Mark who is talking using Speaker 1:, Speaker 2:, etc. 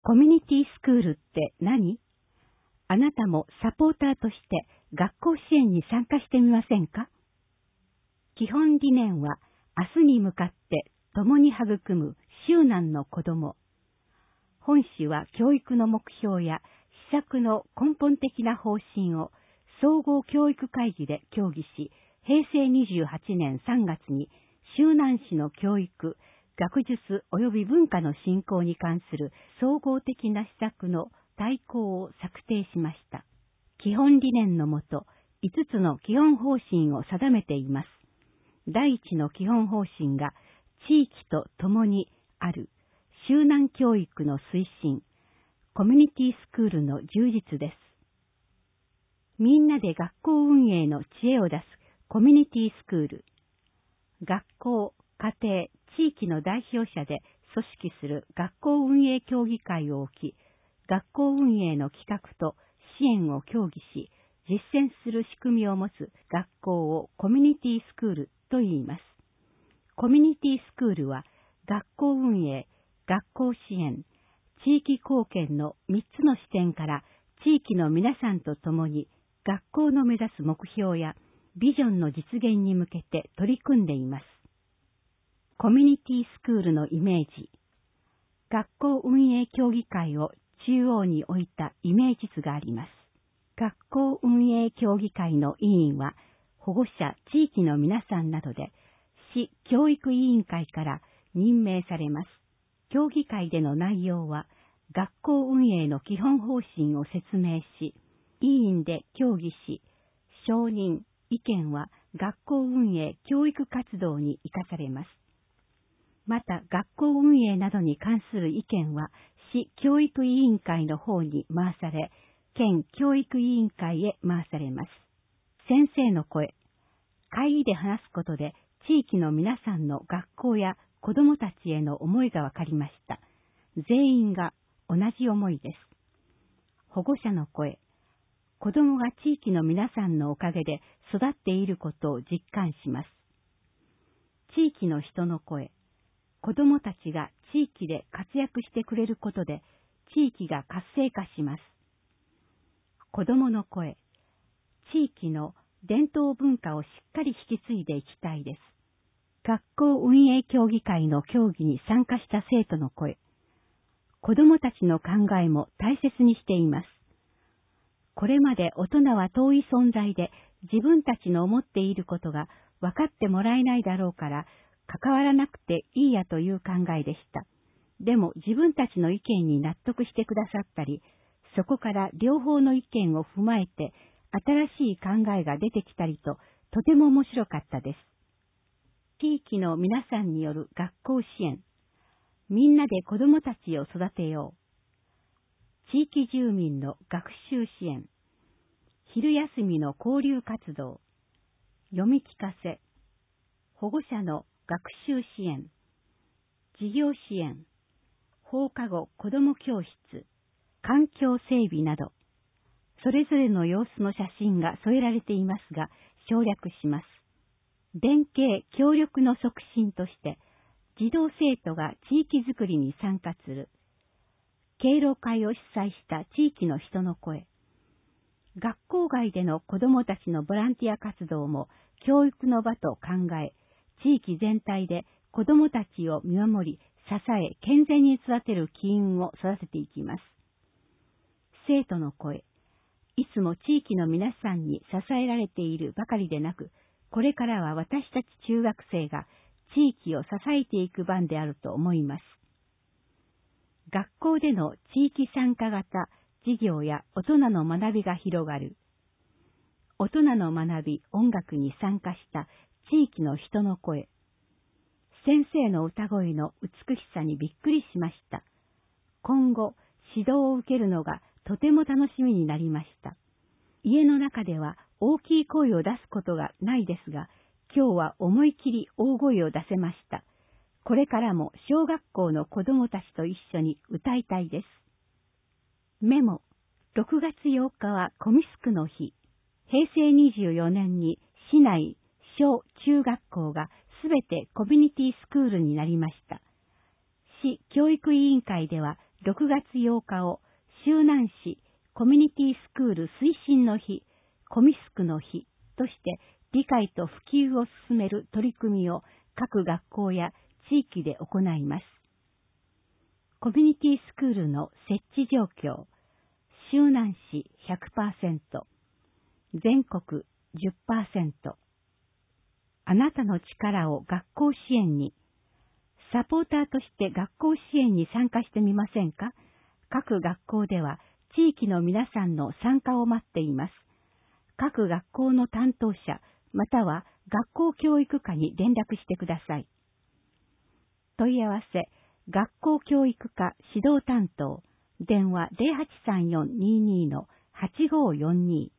Speaker 1: コミュニティスクールって何？あなたもサポーターとして学校支援に参加してみませんか？基本理念は明日に向かって共に育む周南の子供。本誌は教育の目標や施策の根本的な方針を総合教育会議で協議し、平成28年3月に周南市の教育、学術及び文化の振興に関する総合的な施策の大綱を策定しました。基本理念のもと、5つの基本方針を定めています。第一の基本方針が、地域と共にある周南教育の推進、コミュニティスクールの充実です。みんなで学校運営の知恵を出すコミュニティスクール。学校、家庭、地域の代表者で組織する学校運営協議会を置き、学校運営の企画と支援を協議し、実践する仕組みを持つ学校をコミュニティスクールと言います。コミュニティスクールは学校運営、学校支援、地域貢献の3つの視点から地域の皆さんと共に学校の目指す目標やビジョンの実現に向けて取り組んでいます。コミュニティスクールのイメージ。学校運営協議会を中央に置いたイメージ図があります。学校運営協議会の委員は保護者、地域の皆さんなどで市教育委員会から任命されます。協議会での内容は学校運営の基本方針を説明し、委員で協議し、承認、意見は学校運営教育活動に生かされます。また学校運営などに関する意見は市教育委員会の方に回され、県教育委員会へ回されます。先生の声。会議で話すことで地域の皆さんの学校や子どもたちへの思いがわかりました。全員が同じ思いです。保護者の声。子どもが地域の皆さんのおかげで育っていることを実感します。地域の人の声。子どもたちが地域で活躍してくれることで地域が活性化します。子どもの声。地域の伝統文化をしっかり引き継いでいきたいです。学校運営協議会の協議に参加した生徒の声。子どもたちの考えも大切にしています。これまで大人は遠い存在で自分たちの思っていることが分かってもらえないだろうから関わらなくていいやという考えでした。でも自分たちの意見に納得してくださったり、そこから両方の意見を踏まえて新しい考えが出てきたりととても面白かったです。地域の皆さんによる学校支援。みんなで子どもたちを育てよう。地域住民の学習支援。昼休みの交流活動。読み聞かせ。保護者の学習支援。事業支援。放課後子ども教室。環境整備など。それぞれの様子の写真が添えられていますが、省略します。連携協力の促進として、児童生徒が地域づくりに参加する。敬老会を主催した地域の人の声。学校外での子どもたちのボランティア活動も教育の場と考え、地域全体で子どもたちを見守り、支え、健全に育てる機運を育てていきます。生徒の声。いつも地域の皆さんに支えられているばかりでなく、これからは私たち中学生が地域を支えていく番であると思います。学校での地域参加型授業や大人の学びが広がる。大人の学び、音楽に参加した地域の人の声。先生の歌声の美しさにびっくりしました。今後、指導を受けるのがとても楽しみになりました。家の中では大きい声を出すことがないですが、今日は思い切り大声を出せました。これからも小学校の子どもたちと一緒に歌いたいです。メモ。6月8日はコミスクの日。平成24年に市内小中学校がすべてコミュニティスクールになりました。市教育委員会では 6月8日を周南市コミュニティスクール推進の日、コミスクの日として理解と普及を進める取り組みを各学校や地域で行います。コミュニティスクールの設置状況、周南市 100%、全国 10%。あなたの力を学校支援に、サポーターとして学校支援に参加してみませんか？各学校では地域の皆さんの参加を待っています。各学校の担当者、または学校教育課に連絡してください。問い合わせ、学校教育課指導担当、電話 083422-8542